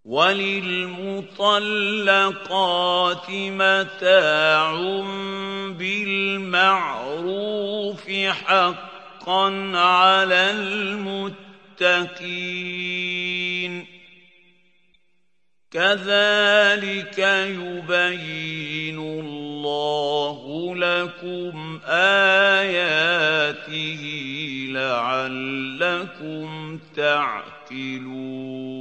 وَلِلْمُطَلَّقَاتِ مَتَاعٌ بِالْمَعْرُوفِ حَقًّا عَلَى الْمُتَّقِينَ كَذَلِكَ يُبَيِّنُ اللَّهُ لَكُمْ آيَاتِهِ لَعَلَّكُمْ تَعْقِلُونَ